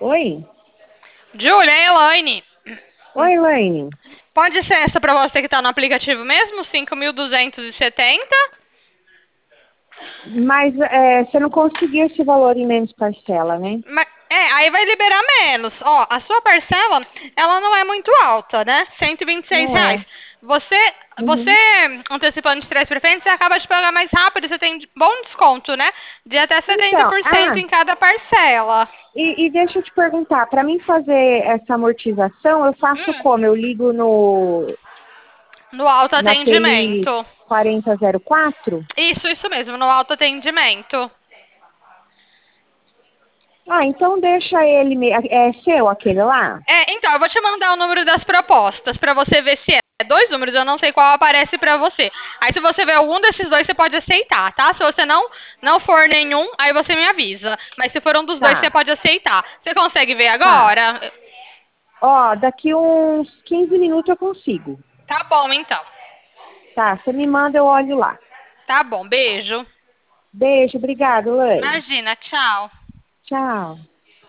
Oi? Júlia, é Elaine. Oi, Elaine. Pode ser essa pra você que tá no aplicativo mesmo? 5.270? Mas você não conseguiu esse valor em menos parcela, né? Aí vai liberar menos. Ó, a sua parcela, ela não é muito alta, né? Não R$ 126. é. Você Uhum. antecipando de três pra frente, você acaba de pagar mais rápido, você tem bom desconto, né? De até setenta Então, por cento em cada parcela. e deixa eu te perguntar, para mim fazer essa amortização, eu faço Hum, como? Eu ligo no no naquele autoatendimento. 4004? Isso mesmo, no autoatendimento. Ah, então deixa ele. É seu aquele lá? Então, eu vou te mandar o número das propostas pra você ver se é dois números, eu não sei qual aparece pra você. Aí se você ver algum desses dois, você pode aceitar, tá? Se você não for nenhum, aí você me avisa. Mas se for um dos dois, Tá, você pode aceitar. Você consegue ver tá. agora? Ó, daqui uns 15 minutos eu consigo. Tá bom, então. Tá, você me manda, eu olho lá. Tá bom, beijo. Beijo, obrigado, Lane. Imagina, tchau. Tchau.